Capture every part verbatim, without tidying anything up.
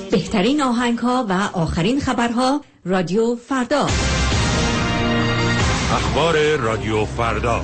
بهترین آهنگ‌ها و آخرین خبرها رادیو فردا. اخبار رادیو فردا.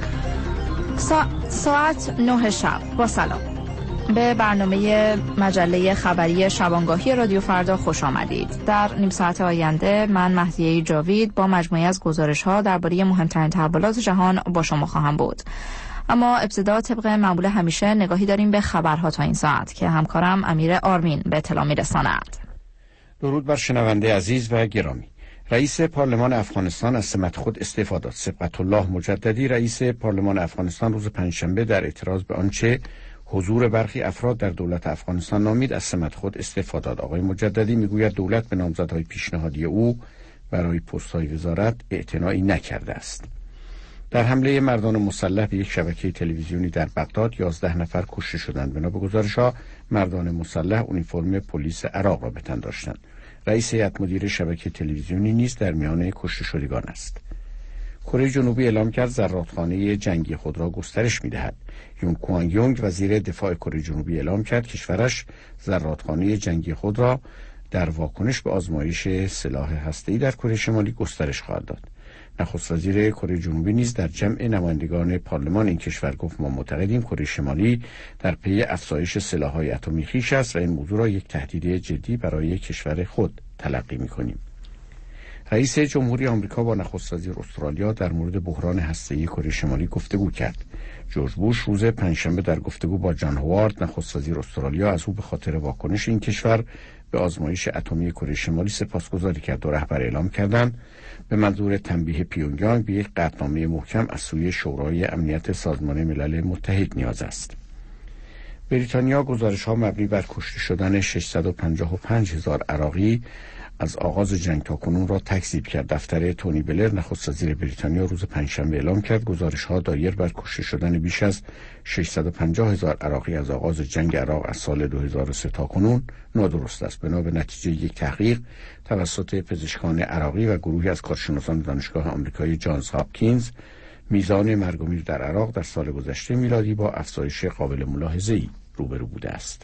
سا... ساعت نه شب. با سلام به برنامه مجله خبری شبانگاهی رادیو فردا خوش آمدید. در نیم ساعت آینده من مهدیه جاوید با مجموعه از گزارش‌ها درباره مهمترین تحولات جهان با شما خواهم بود. اما ابتدا طبق معمول همیشه نگاهی داریم به خبرها تا این ساعت که همکارم امیر آرمین به اطلاع می‌رساند. درود بر شنونده عزیز و گرامی. رئیس پارلمان افغانستان از سمت خود استعفا داد. صبغت الله مجددی رئیس پارلمان افغانستان روز پنجشنبه در اعتراض به آنچه حضور برخی افراد در دولت افغانستان نامید از سمت خود استعفا داد. آقای مجددی میگوید دولت به نامزدهای پیشنهادی او برای پست‌های وزارت اعتنایی نکرده است. در حمله مردان مسلح به یک شبکه تلویزیونی در بغداد یازده نفر کشته شدند. بنا به گزارش‌ها مردان مسلح اونیفرم پلیس عراق را به تن داشتند. رئیس هیئت مدیره شبکه تلویزیونی نیز در میان کشته شدگان است. کره جنوبی اعلام کرد زرادخانه جنگی خود را گسترش می‌دهد. یونگ کوان یونگ وزیر دفاع کره جنوبی اعلام کرد کشورش زرادخانه جنگی خود را در واکنش به آزمایش سلاح هسته‌ای در کره شمالی گسترش خواهد داد. نخست وزیر کره جنوبی نیز در جمع نمایندگان پارلمان این کشور گفت ما معتقدیم کره شمالی در پی افزایش سلاح‌های اتمی خویش است و این موضوع را یک تهدید جدی برای کشور خود تلقی می‌کنیم. رئیس جمهوری آمریکا با نخست وزیر استرالیا در مورد بحران هسته‌ای کره شمالی گفتگو کرد. جورج بوش روز پنجشنبه در گفتگو با جان هوارد نخست وزیر استرالیا از او به خاطر واکنش این کشور به آزمایش اتمی کره شمالی سپاسگزاری کرد و رهبر اعلام کردند به منظور تنبیه پیونگیانگ به یک قطعنامه محکم از سوی شورای امنیت سازمان ملل متحد نیاز است. بریتانیا گزارش‌ها مبنی بر کشته شدن ششصد و پنجاه و پنج هزار عراقی از آغاز جنگ تا کنون را تکذیب کرد. دفتر تونی بلر نخست وزیر بریتانیا روز پنجشنبه اعلام کرد گزارش‌ها دایر بر کشته شدن بیش از ششصد و پنجاه هزار عراقی از آغاز جنگ عراق از سال دو هزار و سه تا کنون نادرست است. بنا به نتیجه یک تحقیق توسط پزشکان عراقی و گروهی از کارشناسان دانشگاه آمریکایی جانز هاپکینز، میزان مرگ و میر در عراق در سال گذشته میلادی با افزایش قابل ملاحظه‌ای روبرو بوده است.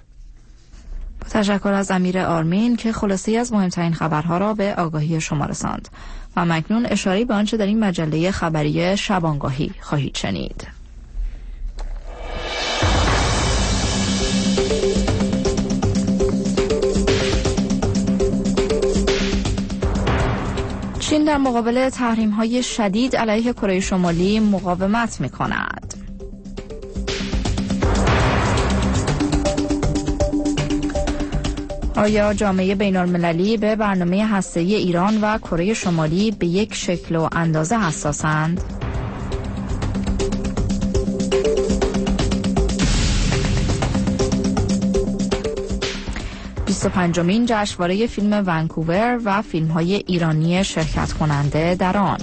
با تشکر از امیر آرمین که خلاصه‌ای از مهمترین خبرها را به آگاهی شما رساند. و مکنون اشاره‌ای به آنچه در این مجله خبری شبانگاهی خواهید شنید. چین در مقابل تحریم‌های شدید علیه کره شمالی مقاومت می‌کند. آیا جامعه بین‌المللی به برنامه هسته‌ای ایران و کره شمالی به یک شکل و اندازه حساسند؟ بیست و پنجمین جشنواره فیلم ونکوور و فیلم‌های ایرانی شرکت کننده در آن.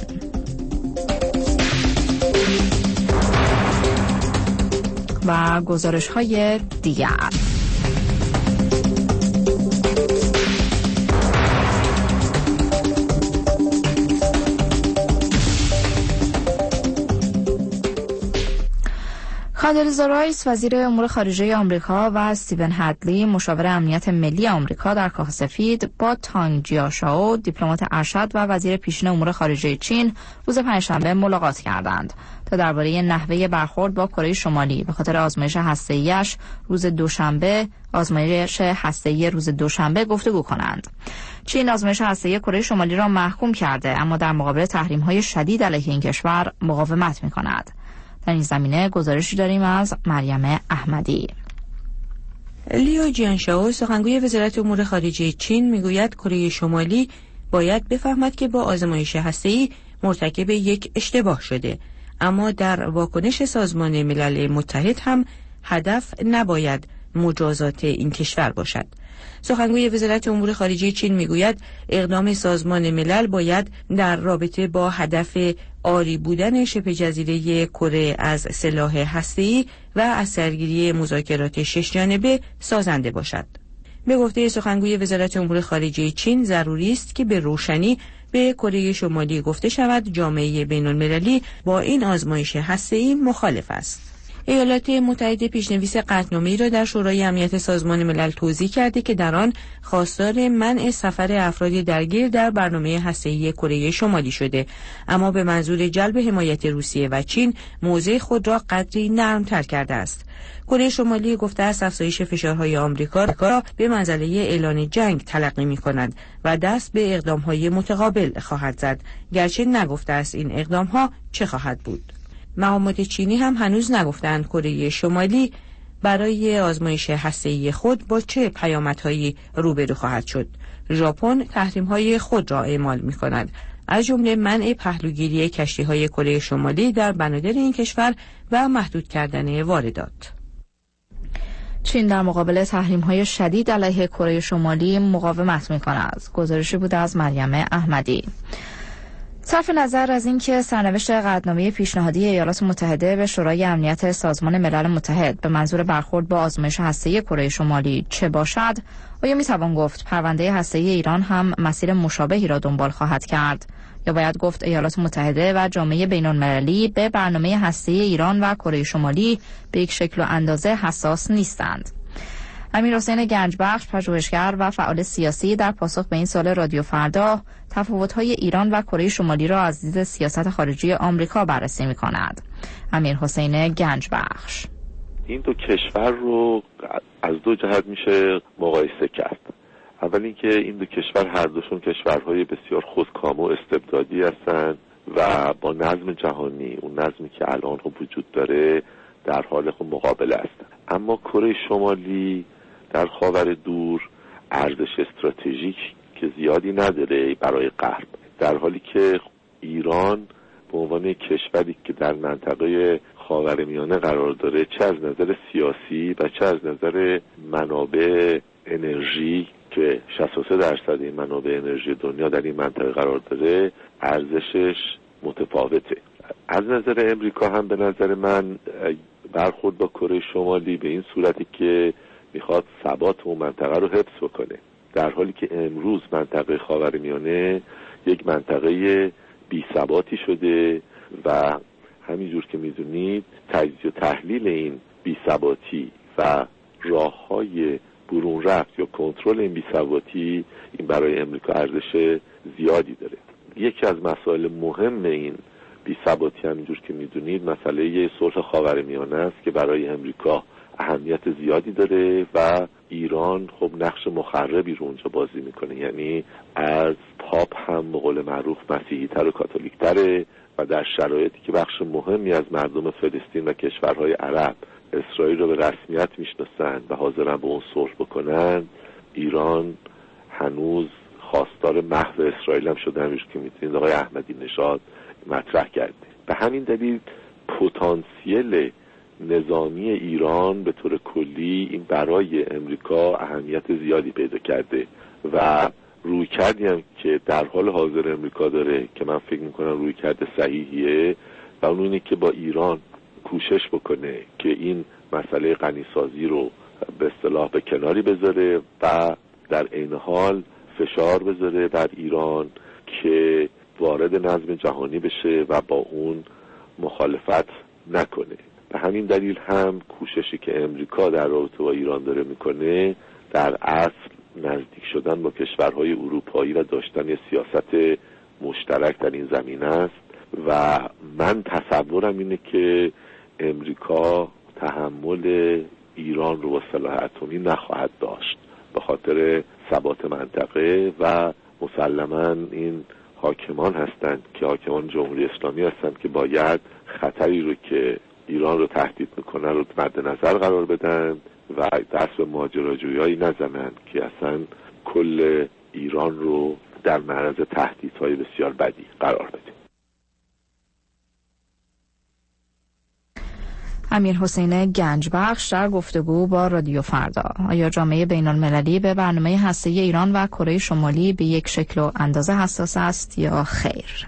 و گزارش‌های دیگر. کاندلیزا رایس وزیر امور خارجه آمریکا و استیون هدلی مشاور امنیت ملی آمریکا در کاخ سفید با تانگ جیاشائو دیپلمات ارشد و وزیر پیشین امور خارجه چین روز پنجشنبه ملاقات کردند تا درباره نحوه برخورد با کره شمالی به خاطر آزمایش هسته‌ایش روز دوشنبه آزمایش هسته‌ای روز دوشنبه گفتگو کنند. چین آزمایش هسته‌ای کره شمالی را محکوم کرده اما در مقابل تحریم‌های شدید علیه این کشور مقاومت می‌کند. در این زمینه گزارشی داریم از مریم احمدی. لیو جیانشائو سخنگوی وزارت امور خارجه چین میگوید کره شمالی باید بفهمد که با آزمایش هسته‌ای مرتکب یک اشتباه شده، اما در واکنش سازمان ملل متحد هم هدف نباید مجازات این کشور باشد. سخنگوی وزارت امور خارجه چین میگوید اقدام سازمان ملل باید در رابطه با هدف عاری بودن شبه جزیره کره از سلاح هسته‌ای و از سرگیری مذاکرات شش جانبه سازنده باشد. به گفته سخنگوی وزارت امور خارجه چین ضروری است که به روشنی به کره شمالی گفته شود جامعه بین‌المللی با این آزمایش هسته‌ای مخالف است. ایالات متحده پیشنویس قطعنامه‌ای را در شورای امنیت سازمان ملل توضیح کرده که در آن خواستار منع سفر افراد درگیر در برنامه هسته‌ای کره شمالی شده، اما به منظور جلب حمایت روسیه و چین موضع خود را قدری نرم‌تر کرده است. کره شمالی گفته است افزایش فشارهای آمریکا را به منزله اعلان جنگ تلقی می‌کند و دست به اقدام‌های متقابل خواهد زد، گرچه نگفته است این اقدام‌ها چه خواهد بود. مقامات چینی هم هنوز نگفتند کره شمالی برای آزمایش هسته‌ای خود با چه پیامدهایی روبرو خواهد شد. ژاپن تحریم‌های خود را اعمال می‌کند، از جمله منع پهلوگیری کشتی‌های کره شمالی در بنادر این کشور و محدود کردن واردات. چین در مقابل تحریم‌های شدید علیه کره شمالی مقاومت می‌کند. گزارشی بود از مریم احمدی. صرف نظر از اینکه سرنوشت قطعنامه پیشنهادی ایالات متحده به شورای امنیت سازمان ملل متحد به منظور برخورد با آزمایش هسته‌ای کره شمالی چه باشد، آیا میتوان گفت پرونده هسته‌ای ایران هم مسیر مشابهی را دنبال خواهد کرد، یا باید گفت ایالات متحده و جامعه بین‌المللی به برنامه هسته‌ای ایران و کره شمالی به یک شکل و اندازه حساس نیستند؟ امیرحسین گنجبخش، پژوهشگر و فعال سیاسی، در پاسخ به این سوال رادیو فردا تفاوت‌های ایران و کره شمالی را از دید سیاست خارجی آمریکا بررسی می‌کند. امیرحسین گنجبخش: این دو کشور رو از دو جهت میشه مقایسه کرد. اول اینکه این دو کشور هر دوشون کشورهای بسیار خودکام و استبدادی هستند و با نظم جهانی، اون نظمی که الان هم وجود داره، در حال خود مقابله هستند. اما کره شمالی در خاور دور ارزش استراتژیک که زیادی نداره برای غرب، در حالی که ایران به عنوان کشوری که در منطقه خاورمیانه قرار داره، چه از نظر سیاسی و چه از نظر منابع انرژی که شصت و سه درصد این منابع انرژی دنیا در این منطقه قرار داره، ارزشش متفاوته. از نظر امریکا هم به نظر من برخورد با کره شمالی به این صورتی که میخواد ثبات اون منطقه رو حفظ بکنه، در حالی که امروز منطقه خاورمیانه یک منطقه بی ثباتی شده و همینجور که میدونید تجزیه و تحلیل این بی ثباتی و راه‌های برون رفت یا کنترل این بی ثباتی، این برای امریکا ارزش زیادی داره. یکی از مسائل مهم این بی ثباتی همینجور که میدونید مسئله صلح خاورمیانه است که برای امریکا اهمیت زیادی داره و ایران خب نقش مخربی رو اونجا بازی میکنه، یعنی از پاپ هم به قول معروف مسیحی تر و کاتولیک تره و در شرایطی که بخش مهمی از مردم فلسطین و کشورهای عرب اسرائیل رو به رسمیت میشناسن و حاضرن به اون صلح بکنن، ایران هنوز خواستار محو اسرائیل هم شده، همینجور که میتونید آقای احمدی نژاد مطرح کرده. به همین دلیل پتانسیل نظامی ایران به طور کلی این برای امریکا اهمیت زیادی پیدا کرده و روی کردی هم که در حال حاضر امریکا داره که من فکر میکنم روی کرده صحیحیه و اون اینه که با ایران کوشش بکنه که این مسئله غنیسازی رو به اصطلاح به کناری بذاره و در عین حال فشار بذاره بر ایران که وارد نظم جهانی بشه و با اون مخالفت نکنه. به همین دلیل هم کوششی که امریکا در رابطه با ایران داره میکنه در اصل نزدیک شدن با کشورهای اروپایی و داشتن یه سیاست مشترک در این زمینه است و من تصورم اینه که امریکا تحمل ایران رو با سلاح اتمی نخواهد داشت به خاطر ثبات منطقه و مسلماً این حاکمان هستند که حاکمان جمهوری اسلامی هستند که باید خطری رو که ایران رو تهدید میکنن رو مد نظر قرار بدن و دست به ماجراجویی نزنن که اصلا کل ایران رو در معرض تهدیدهای بسیار بدی قرار بده. امیرحسین گنجبخش در گفتگو با رادیو فردا. آیا جامعه بین‌المللی به برنامه هسته‌ای ایران و کره شمالی به یک شکل و اندازه حساس است یا خیر؟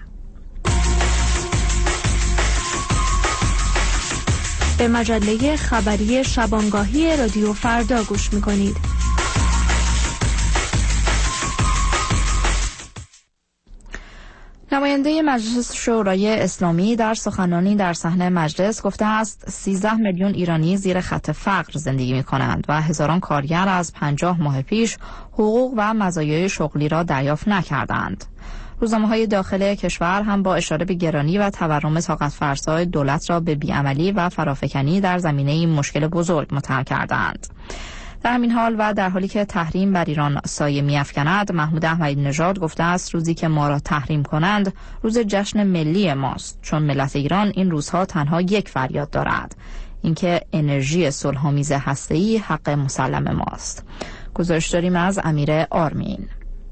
به مجله خبری شبانگاهی رادیو فردا گوش می‌کنید. نماینده مجلس شورای اسلامی در سخنرانی در صحنه مجلس گفته است سیزده میلیون ایرانی زیر خط فقر زندگی می کنند و هزاران کارگر از پنجاه ماه پیش حقوق و مزایای شغلی را دریافت نکردند. روزنامه‌های داخل کشور هم با اشاره به گرانی و تورم طاقت فرسای دولت را به بیعملی و فرافکنی در زمینه این مشکل بزرگ متهم کردند. در همین حال و در حالی که تحریم بر ایران سایه می‌افکند، محمود احمدی نژاد گفته است روزی که ما را تحریم کنند روز جشن ملی ماست، چون ملت ایران این روزها تنها یک فریاد دارد، اینکه انرژی صلح‌آمیز هسته‌ای حق مسلم ماست. گزارش داریم از امیر آرمین.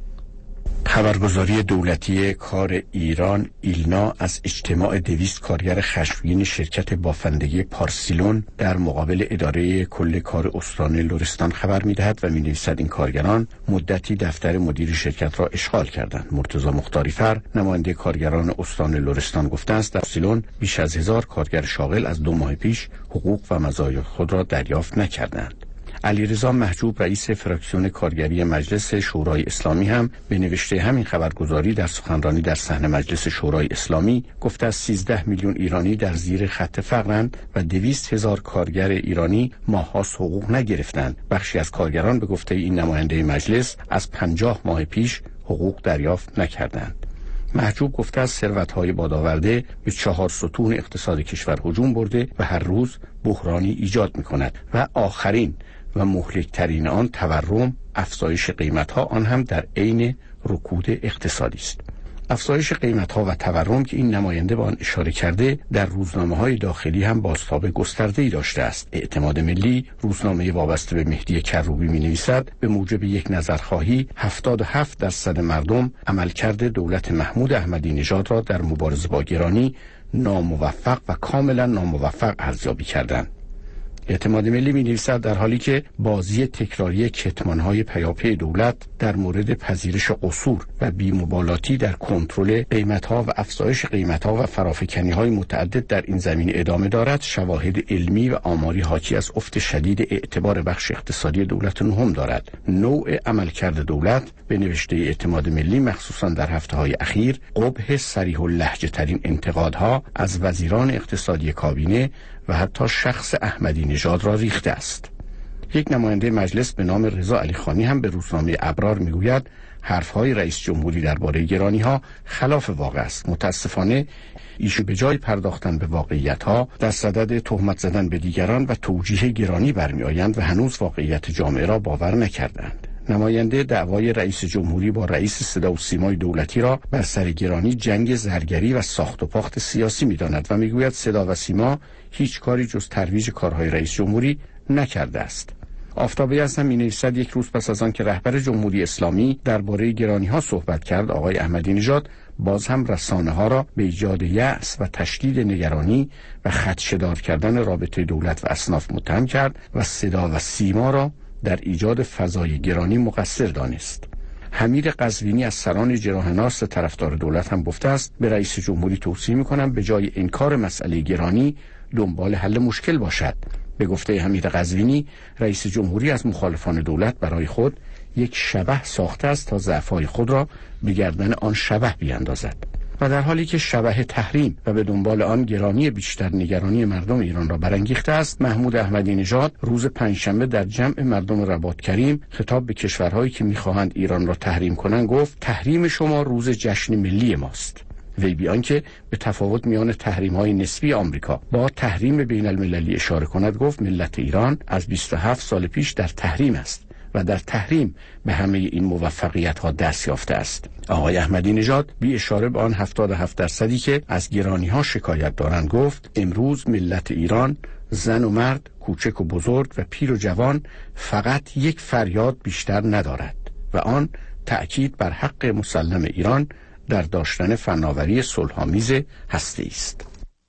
خبرگزاری دولتی کار ایران ایلنا از اجتماع دویست کارگر خشمگین شرکت بافندگی پارسیلون در مقابل اداره کل کار استان لرستان خبر می‌دهد و می‌نویسد این کارگران مدتی دفتر مدیر شرکت را اشغال کردند. مرتضی مختاری‌فر نماینده کارگران استان لرستان گفته است در پارسیلون بیش از هزار کارگر شاغل از دو ماه پیش حقوق و مزایای خود را دریافت نکردند. علیرضا محجوب رئیس فراکسیون کارگری مجلس شورای اسلامی هم به نوشته همین خبرگزاری در سخنرانی در صحن مجلس شورای اسلامی گفته است سیزده میلیون ایرانی در زیر خط فقرند و دویست هزار کارگر ایرانی ماه‌هاست حقوق نگرفتند. بخشی از کارگران به گفته این نماینده مجلس از پنجاه ماه پیش حقوق دریافت نکردند. محجوب گفته است ثروت‌های بادآورده به چهار ستون اقتصاد کشور هجوم برده و هر روز بحرانی ایجاد می‌کند و آخرین و مهلک‌ترین آن تورم، افزایش قیمت‌ها، آن هم در عین رکود اقتصادی است. افزایش قیمت‌ها و تورم که این نماینده به آن اشاره کرده در روزنامه‌های داخلی هم بازتاب گسترده‌ای داشته است. اعتماد ملی روزنامه وابسته به مهدی کروبی می‌نویسد به موجب یک نظرخواهی هفتاد و هفت درصد مردم عملکرد دولت محمود احمدی نژاد را در مبارزه با گرانی ناموفق و کاملا ناموفق ارزیابی کردند. اعتماد ملی می‌نویسد در حالی که بازی تکراری کتمان‌های پیاپی دولت در مورد پذیرش قصور و بی‌مبالاتی در کنترل قیمت‌ها و افزایش قیمت‌ها و فرافکنی‌های متعدد در این زمینه ادامه دارد، شواهد علمی و آماری حاکی از افت شدید اعتبار بخش اقتصادی دولت نهم دارد. نوع عملکرد دولت به نوشته اعتماد ملی مخصوصاً در هفته‌های اخیر قبح صریح اللهجه ترین انتقادها از وزیران اقتصادی کابینه و حتی شخص احمدی نژاد را ریخته است. یک نماینده مجلس به نام رضا علیخانی هم به روزنامه ابرار میگوید حرفهای رئیس جمهوری درباره گرانی‌ها خلاف واقع است. متاسفانه ایشون به جای پرداختن به واقعیت‌ها در صدد تهمت زدن به دیگران و توجیه گرانی برمی‌آیند و هنوز واقعیت جامعه را باور نکردند. نماینده دعوای رئیس جمهوری با رئیس صدا و سیمای دولتی را بر سر گرانی جنگ زرگری و ساخت و پاخت سیاسی می‌داند و می‌گوید صدا و سیما هیچ کاری جز ترویج کارهای رئیس جمهوری نکرده است. آفتابی هستم می‌نویسد یک روز پس از آن که رهبر جمهوری اسلامی درباره گرانی‌ها صحبت کرد، آقای احمدی نژاد باز هم رسانه‌ها را به ایجاد یأس و تشدید نگرانی و خدشه‌دار کردن رابطه دولت و اصناف متهم کرد و صدا و سیما را در ایجاد فضای گرانی مقصر دانست. حمید قزوینی از سران جراحناس طرفدار دولت هم گفته است به رئیس جمهوری توصیه می‌کنم به جای انکار مسئله گرانی دنبال حل مشکل باشد. به گفته حمید قزوینی رئیس جمهوری از مخالفان دولت برای خود یک شبح ساخته است تا ضعف‌های خود را به گردن آن شبح بیاندازد و در حالی که شبح تحریم و به دنبال آن گرانی بیشتر نگرانی مردم ایران را برانگیخته است، محمود احمدی نژاد روز پنجشنبه در جمع مردم رباط کریم خطاب به کشورهایی که می‌خواهند ایران را تحریم کنند گفت تحریم شما روز جشن ملی ماست. وی بیان که به تفاوت میان تحریم‌های نسبی آمریکا با تحریم بین المللی اشاره کند گفت ملت ایران از بیست و هفت سال پیش در تحریم است و در تحریم به همه این موفقیت‌ها دست یافته است. آقای احمدی نژاد بی اشاره به آن هفتاد و هفت درصدی که از گرانی‌ها شکایت دارند گفت امروز ملت ایران زن و مرد، کوچک و بزرگ و پیر و جوان فقط یک فریاد بیشتر ندارد و آن تأکید بر حق مسلم ایران در داشتن فناوری صلح‌آمیز هسته‌ای است.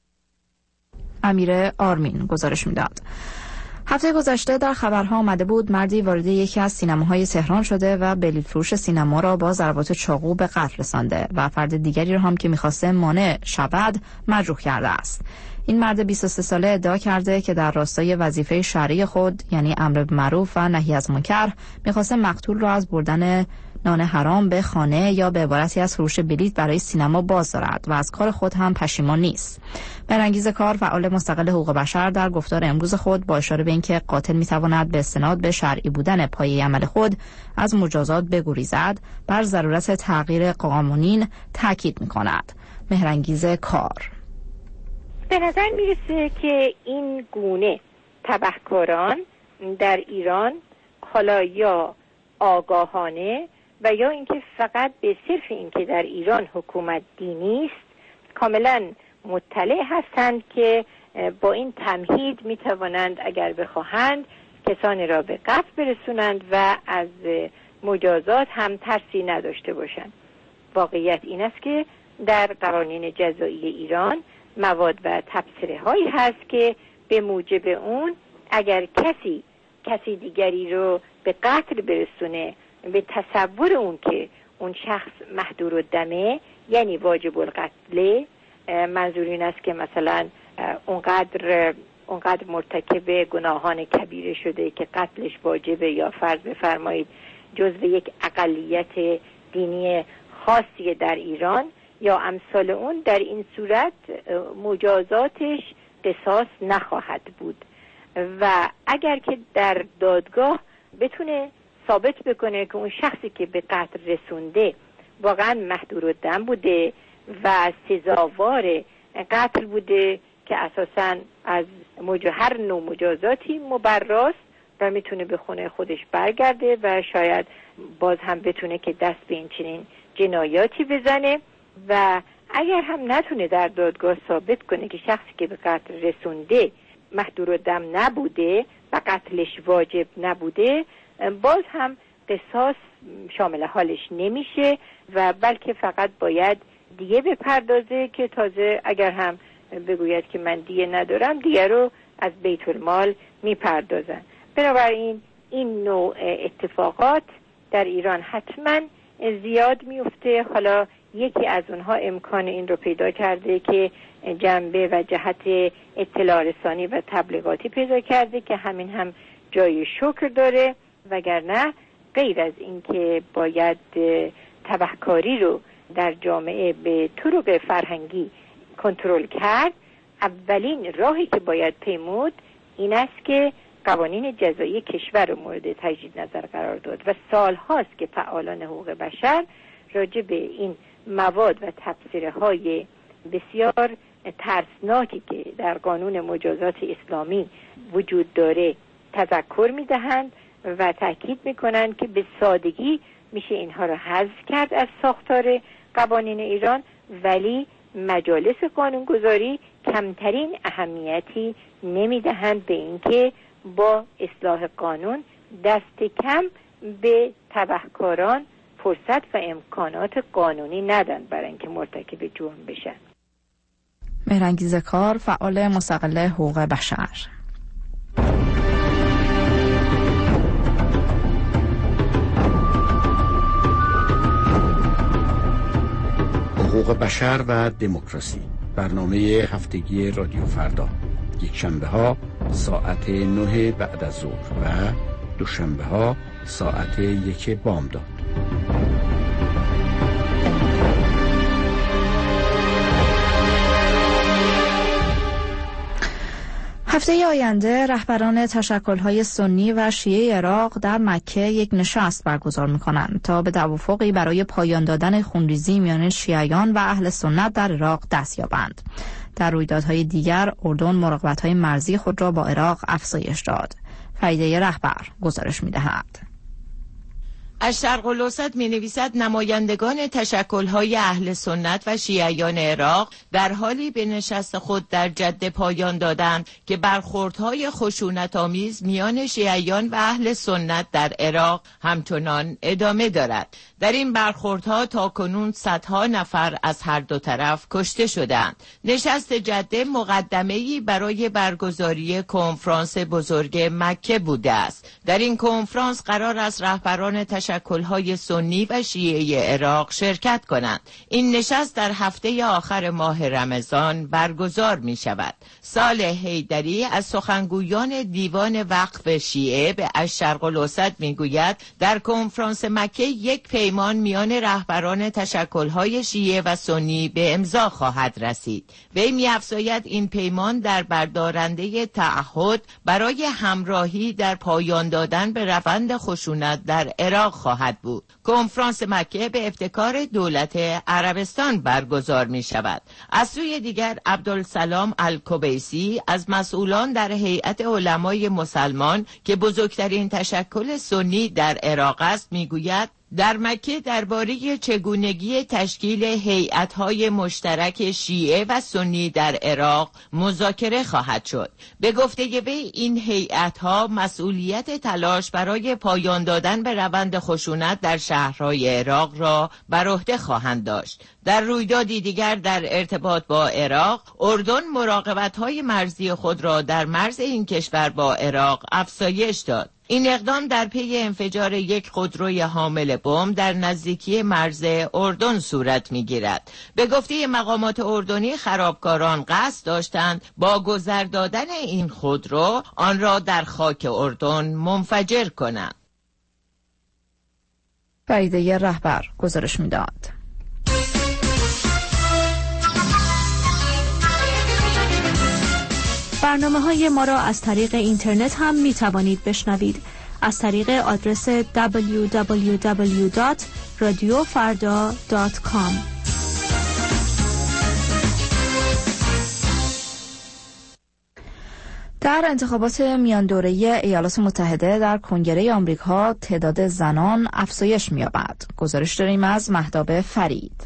امیر آرمین گزارش می‌داد. هفته گذشته در خبرها آمده بود مردی وارد یکی از سینماهای تهران شده و بلیط فروش سینما را با ضربات چاقو به قتل رسانده و فرد دیگری را هم که می‌خواسته مانع شود مجروح کرده است. این مرد بیست و سه ساله ادعا کرده که در راستای وظیفه شرعی خود یعنی امر بالمعروف و نهی از منکر می‌خواسته مقتول را از بردن نان حرام به خانه یا به عبارتی از فروش بلیط برای سینما باز دارد و از کار خود هم پشیمان نیست. مهرانگیز کار، فعال مستقل حقوق بشر، در گفتار امروز خود با اشاره به اینکه قاتل میتواند به استناد به شرعی بودن پایه عمل خود از مجازات بگریزد، بر ضرورت تغییر قوانین تاکید میکند. مهرانگیز کار: به نظر میرسه که این گونه تبهکاران در ایران حالا یا آگاهانه و یا اینکه فقط به صرف اینکه در ایران حکومت دینی است کاملا مطلع هستند که با این تمهید میتوانند اگر بخواهند کسانی را به قتل برسونند و از مجازات هم ترسی نداشته باشند. واقعیت این است که در قوانین جزایی ایران مواد و تبصره هایی هست که به موجب اون اگر کسی کسی دیگری رو به قتل برسونه به تصور اون که اون شخص محدور الدمه، یعنی واجب القتل، منظور این است که مثلا اونقدر اونقدر مرتکب گناهان کبیره شده که قتلش واجبه، یا فرض بفرمایید جزو یک اقلیت دینی خاصی در ایران یا امثال اون، در این صورت مجازاتش قصاص نخواهد بود. و اگر که در دادگاه بتونه ثابت بکنه که اون شخصی که به قتل رسونده واقعا محدور الدم بوده و سزاوار قتل بوده که اساساً از هر نوع مجازاتی مبراست و میتونه به خونه خودش برگرده و شاید باز هم بتونه که دست به این چنین جنایاتی بزنه. و اگر هم نتونه در دادگاه ثابت کنه که شخصی که به قتل رسونده محدور الدم نبوده و قتلش واجب نبوده، باز هم قصاص شامل حالش نمیشه و بلکه فقط باید دیه بپردازه که تازه اگر هم بگوید که من دیه ندارم دیه رو از بیت المال میپردازن. بنابراین این نوع اتفاقات در ایران حتما زیاد میفته. حالا یکی از اونها امکان این رو پیدا کرده که جنبه و جهت اطلاع رسانی و تبلیغاتی پیدا کرده که همین هم جای شکر داره، وگرنه غیر از این که باید تبهکاری رو در جامعه به طرق فرهنگی کنترل کرد، اولین راهی که باید پیمود این است که قوانین جزایی کشور رو مورد تجدید نظر قرار داد و سال هاست که فعالان حقوق بشر راجع به این مواد و تبصره های بسیار ترسناکی که در قانون مجازات اسلامی وجود داره تذکر میدهند و تاکید میکنند که به سادگی میشه اینها رو حذف کرد از ساختار قوانین ایران، ولی مجالس قانونگذاری کمترین اهمیتی نمیدهند به اینکه با اصلاح قانون دست کم به تبهکاران فرصت و امکانات قانونی ندن برای اینکه مرتکب جرم بشن. مهرانگیز کار، فعال مستقل حقوق بشر: حقوق بشر و دموکراسی، برنامه هفتگی رادیو فردا، یک شنبه ها ساعت نه بعد از ظهر و دوشنبه ها ساعت یک بامداد. هفته آینده رهبران تشکل‌های سنی و شیعه عراق در مکه یک نشست برگزار می‌کنند تا به توافقی برای پایان دادن خونریزی میان شیعیان و اهل سنت در عراق دست یابند. در رویدادهای دیگر اردن مراقبت‌های مرزی خود را با عراق افزایش داد. فریده رهبر گزارش می‌دهد. از شرق الاوسط می نویسد نمایندگان تشکل‌های اهل سنت و شیعیان عراق در حالی به نشست خود در جده پایان دادند که برخوردهای خشونت‌آمیز میان شیعیان و اهل سنت در عراق همچنان ادامه دارد. در این برخوردها تاکنون صدها نفر از هر دو طرف کشته شدند. نشست جده مقدمه‌ای برای برگزاری کنفرانس بزرگ مکه بوده است. در این کنفرانس قرار است رهبران تشکل تشکل‌های سنی و شیعه عراق شرکت کنند. این نشست در هفته آخر ماه رمضان برگزار می شود. صالح حیدری از سخنگویان دیوان وقف شیعه به الشرق الاوسط می گوید در کنفرانس مکه یک پیمان میان رهبران تشکل‌های شیعه و سنی به امضا خواهد رسید. وی می افزاید این پیمان در بردارنده تعهد برای همراهی در پایان دادن به روند خشونت در عراق خواهد بود. کنفرانس مکه به ابتکار دولت عربستان برگزار می شود. از سوی دیگر عبدالسلام الکوبیسی از مسئولان در هیئت علمای مسلمان که بزرگترین تشکل سنی در عراق است می گوید در مکه درباره چگونگی تشکیل هیئت‌های مشترک شیعه و سنی در عراق مذاکره خواهد شد. به گفته وی این هیئت‌ها مسئولیت تلاش برای پایان دادن به روند خشونت در شهرهای عراق را بر عهده خواهند داشت. در رویدادی دیگر در ارتباط با عراق، اردن مراقبت‌های مرزی خود را در مرز این کشور با عراق افزایش داد. این اقدام در پی انفجار یک خودروی حامل بمب در نزدیکی مرز اردن صورت می‌گیرد. به گفته مقامات اردنی خرابکاران قصد داشتند با گذر دادن این خودرو آن را در خاک اردن منفجر کنند. فریده رهبر گزارش می‌داد. برنامه‌های ما را از طریق اینترنت هم می‌توانید بشنوید. از طریق آدرس دبلیو دبلیو دبلیو دات رادیو فردا دات کام. در انتخابات میان دوره‌ای ایالات متحده در کنگره آمریکا تعداد زنان افزایش می‌یابد. گزارش داریم از مهتاب فرید.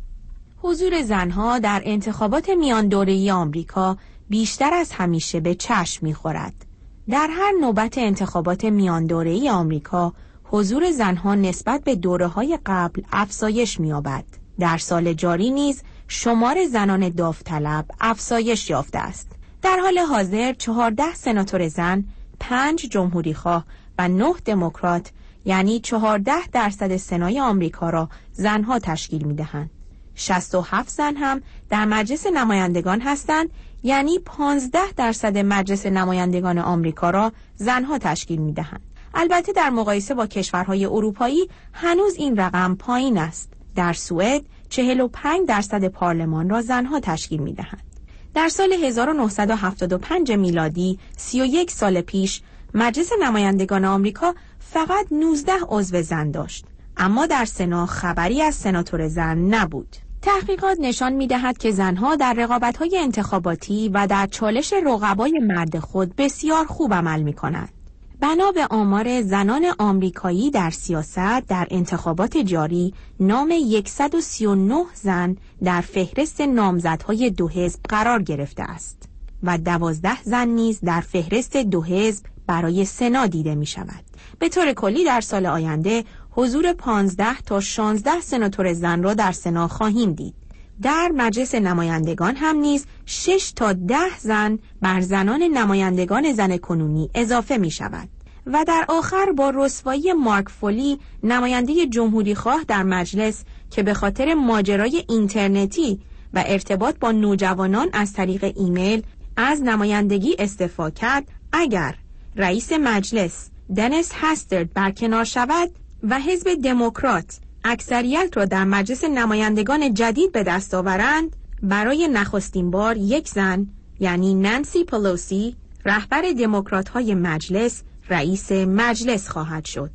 حضور زنها در انتخابات میان دوره‌ای آمریکا بیشتر از همیشه به چشم می‌خورد. در هر نوبت انتخابات میان دوره‌ای آمریکا، حضور زنها نسبت به دوره‌های قبل افزایش می‌یابد. در سال جاری نیز شمار زنان داوطلب افزایش یافته است. در حال حاضر چهارده سناتور زن، پنج جمهوریخواه و نه دموکرات، یعنی چهارده درصد سنای آمریکا را زنها تشکیل می‌دهند. شصت و هفت زن هم در مجلس نمایندگان هستند، یعنی پانزده درصد مجلس نمایندگان آمریکا را زنها تشکیل می‌دهند. البته در مقایسه با کشورهای اروپایی هنوز این رقم پایین است. در سوئد چهل و پنج درصد پارلمان را زنها تشکیل می‌دهند. در سال هزار و نهصد و هفتاد و پنج میلادی، سی و یک سال پیش، مجلس نمایندگان آمریکا فقط نوزده عضو زن داشت، اما در سنا خبری از سناتور زن نبود. تحقیقات نشان می‌دهد که زنها در رقابت‌های انتخاباتی و در چالش رقبای مرد خود بسیار خوب عمل می‌کنند. بنا به آمار زنان آمریکایی در سیاست در انتخابات جاری، نام صد و سی و نه زن در فهرست نامزدهای دو حزب قرار گرفته است و دوازده زن نیز در فهرست دو حزب برای سنا دیده می‌شود. به طور کلی در سال آینده حضور پانزده تا شانزده سناتور زن را در سنا خواهیم دید. در مجلس نمایندگان هم نیز شش تا ده زن بر زنان نمایندگان زن کنونی اضافه می شود. و در آخر با رسوایی مارک فولی، نماینده جمهوری خواه در مجلس که به خاطر ماجرای اینترنتی و ارتباط با نوجوانان از طریق ایمیل از نمایندگی استعفا کرد، اگر رئیس مجلس دنیس هسترد برکنار شود و حزب دموکرات اکثریت را در مجلس نمایندگان جدید به دست آورند، برای نخستین بار یک زن، یعنی نانسی پلوسی، رهبر دموکرات‌های مجلس، رئیس مجلس خواهد شد.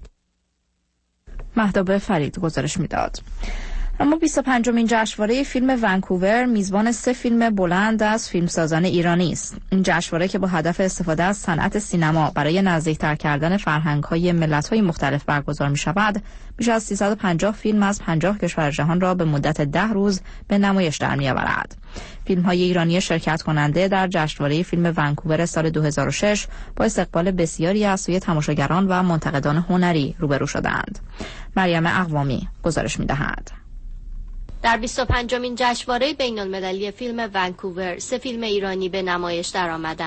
مهتاب فرید گزارش میداد. اما بیست و پنجمین جشنواره فیلم ونکوور میزبان سه فیلم بلند از فیلمسازان ایرانی است. این جشنواره که با هدف استفاده از صنعت سینما برای نزدیکتر کردن فرهنگ‌های ملت‌های مختلف برگزار می‌شود، بیش از سیصد و پنجاه فیلم از پنجاه کشور جهان را به مدت ده روز به نمایش در می‌آورد. فیلم‌های ایرانی شرکت کننده در جشنواره فیلم ونکوور سال دو هزار و شش با استقبال بسیاری از سوی تماشاگران و منتقدان هنری روبرو شدند. مریم اقوامی گزارش می‌دهد. در بیست و پنجمین جشنواره بین‌المللی فیلم ونکوور سه فیلم ایرانی به نمایش درآمدند.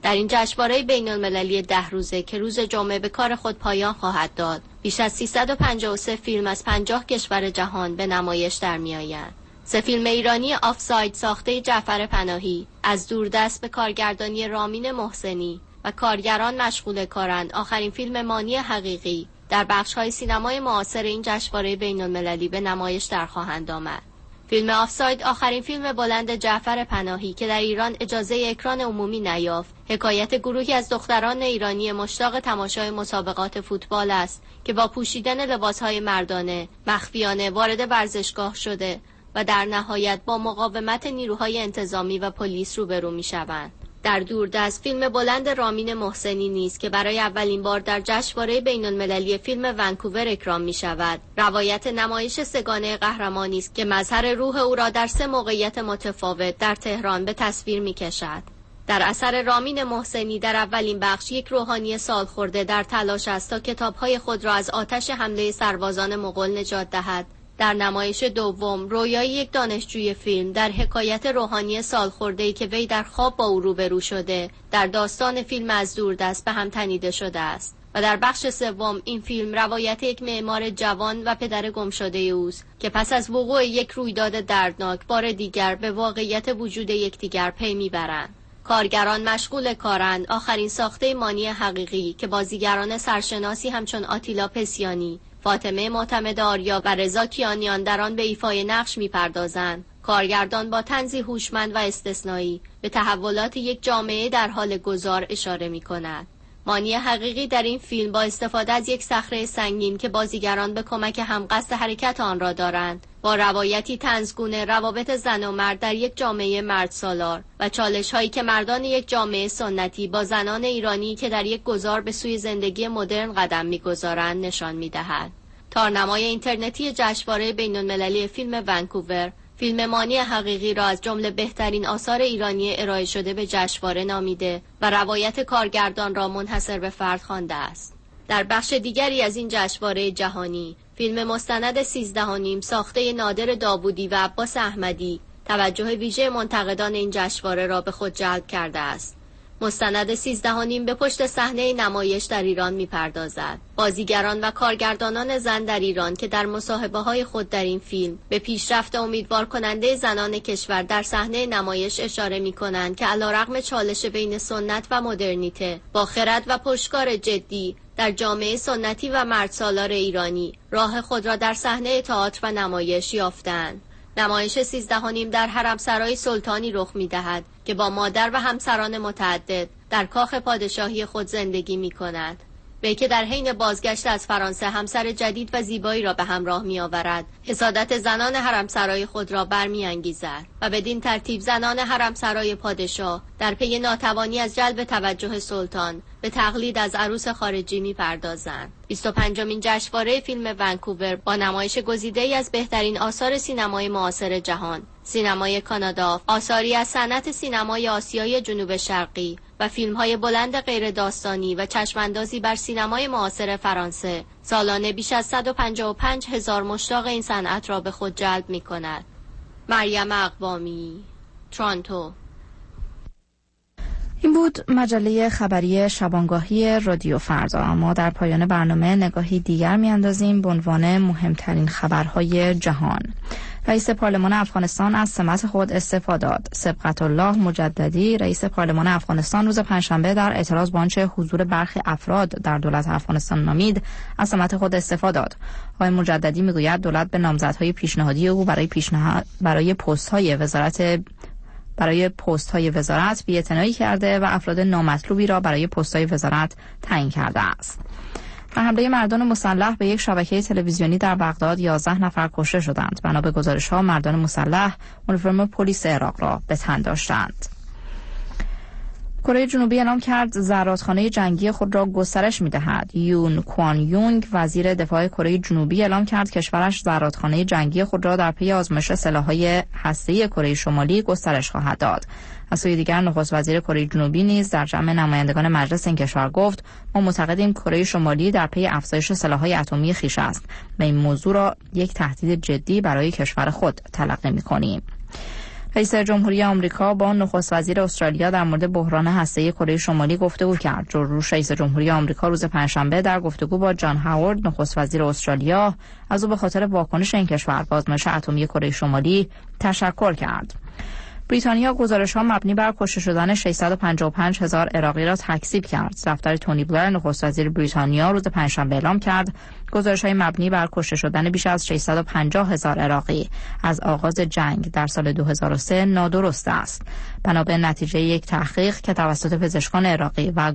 در این جشنواره بین‌المللی ده روزه که روز جمعه به کار خود پایان خواهد داد، بیش از سیصد و پنجاه و سه فیلم از پنجاه کشور جهان به نمایش در می‌آیند. سه فیلم ایرانی آفساید ساخته جعفر پناهی، از دوردست به کارگردانی رامین محسنی و کارگران مشغول کارند، آخرین فیلم مانی حقیقی در بخش‌های سینمای معاصر این جشنواره بین‌المللی به نمایش در خواهند آمد. فیلم آفساید آخرین فیلم بلند جعفر پناهی که در ایران اجازه اکران عمومی نیافت، حکایت گروهی از دختران ایرانی مشتاق تماشای مسابقات فوتبال است که با پوشیدن لباس‌های مردانه مخفیانه وارد ورزشگاه شده و در نهایت با مقاومت نیروهای انتظامی و پلیس روبرو می‌شوند. در دوردست فیلم بلند رامین محسنی نیز که برای اولین بار در جشنواره بین‌المللی فیلم ونکوور اکرام می شود، روایت نمایش سگانه قهرمانی است که مظهر روح او را در سه موقعیت متفاوت در تهران به تصویر می کشد. در اثر رامین محسنی در اولین بخش یک روحانی سالخورده در تلاش است تا کتاب‌های خود را از آتش حمله سربازان مغول نجات دهد. در نمایش دوم رویای یک دانشجوی فیلم در حکایت روحانی سالخورده‌ای که وی در خواب با او روبرو شده در داستان فیلم از دوردست به هم تنیده شده است و در بخش سوم این فیلم روایت یک معمار جوان و پدر گمشده اوست که پس از وقوع یک رویداد دردناک بار دیگر به واقعیت وجود یکدیگر پی میبرند. کارگران مشغول کارند، آخرین ساخته مانی حقیقی که بازیگران سرشناسی همچون آتیلا پسیانی، فاطمه معتمد آریا و رضا کیانیان در آن به ایفای نقش می‌پردازند. کارگردان با طنزی هوشمند و استثنایی به تحولات یک جامعه در حال گذار اشاره می‌کند. مانی حقیقی در این فیلم با استفاده از یک صخره سنگین که بازیگران به کمک هم قصد حرکت آن را دارند، با روایتی طنزگونه روابط زن و مرد در یک جامعه مرد سالار و چالش‌هایی که مردان یک جامعه سنتی با زنان ایرانی که در یک گذار به سوی زندگی مدرن قدم می‌گذارند نشان می‌دهد. تارنمای اینترنتی جشنواره بین‌المللی فیلم ونکوور فیلم مانی حقیقی را از جمله بهترین آثار ایرانی ارائه شده به جشنواره نامیده و روایت کارگردان را منحصر به فرد خوانده است. در بخش دیگری از این جشنواره جهانی، فیلم مستند سیزده و نیم ساخته نادر داوودی و عباس احمدی توجه ویژه منتقدان این جشنواره را به خود جلب کرده است. مستند سیزده و نیم به پشت صحنه نمایش در ایران می‌پردازد. بازیگران و کارگردانان زن در ایران که در مصاحبه‌های خود در این فیلم به پیشرفت امیدوار کننده زنان کشور در صحنه نمایش اشاره می‌کنند که علیرغم چالش بین سنت و مدرنیته، با خرد و پشتکار جدی در جامعه سنتی و مردسالار ایرانی راه خود را در صحنه تئاتر و نمایش یافتند. نمایش سیزده و نیم در حرمسرای سلطانی رخ می‌دهد که با مادر و همسران متعدد در کاخ پادشاهی خود زندگی می‌کند. وی که در حین بازگشت از فرانسه همسر جدید و زیبایی را به همراه می‌آورد، حسادت زنان حرمسرای خود را برمی‌انگیزد و بدین ترتیب زنان حرمسرای پادشاه در پی ناتوانی از جلب توجه سلطان به تقلید از عروس خارجی می‌پردازند. بیست و پنجمین جشنواره فیلم ونکوور با نمایش گزیده‌ای از بهترین آثار سینمای معاصر جهان، سینمای کانادا، آثاری از صنعت سینمای آسیای جنوب شرقی و فیلم‌های بلند غیر داستانی و چشماندازی بر سینمای معاصر فرانسه، سالانه بیش از صد و پنجاه و پنج هزار مشتاق این صنعت را به خود جلب می‌کند. مریم اقوامی، تورنتو. این بود مجله خبری شبانگاهی رادیو فردا. اما در پایان برنامه نگاهی دیگر می‌اندازیم به عنوان مهمترین خبرهای جهان. رئیس پارلمان افغانستان از سمت خود استعفا داد. سبقت الله مجددی رئیس پارلمان افغانستان روز پنجشنبه در اعتراض به آنچه حضور برخی افراد در دولت افغانستان نامید از سمت خود استعفا داد. آقای مجددی میگوید دولت به نامزدهای پیشنهادی او برای پیشنهاد برای پست‌های وزارت برای پست‌های وزارت بی‌اعتنایی کرده و افراد نامطلوبی را برای پست‌های وزارت تعیین کرده است. در حمله مردان مسلح به یک شبکه تلویزیونی در بغداد یازده نفر کشته شدند. بنا به گزارش‌ها مردان مسلح اونیفرم پلیس عراق را به تن داشتند. کره جنوبی اعلام کرد زرادخانه جنگی خود را گسترش می‌دهد. یون کوان یونگ وزیر دفاع کره جنوبی اعلام کرد کشورش زرادخانه جنگی خود را در پی آزمایش سلاح‌های هسته‌ای کره شمالی گسترش خواهد داد. از سوی دیگر نخست وزیر کره جنوبی نیز در جمع نمایندگان مجلس این کشور گفت ما معتقدیم کره شمالی در پی افزایش سلاح‌های اتمی خویش است و این موضوع را یک تهدید جدی برای کشور خود تلقی می‌کنیم. رئیس جمهوری آمریکا با نخست وزیر استرالیا در مورد بحران هسته‌ای کره شمالی گفتگو کرد. جو روش رئیس جمهوری آمریکا روز پنجشنبه در گفتگو با جان هاوارد نخست وزیر استرالیا از او به خاطر واکنش این کشور به آزمایش اتمی کره شمالی تشکر کرد. بریتانیا گزارش‌ها مبنی بر کشته شدن ششصد و پنجاه و پنج هزار عراقی را تکذیب کرد. دفتر تونی بلر نخست وزیر بریتانیا روز پنجشنبه اعلام کرد گزارش‌های مبنی بر کشته شدن بیش از ششصد و پنجاه هزار عراقی از آغاز جنگ در سال دو هزار و سه نادرست است. بنا به نتیجه یک تحقیق که توسط پزشکان عراقی و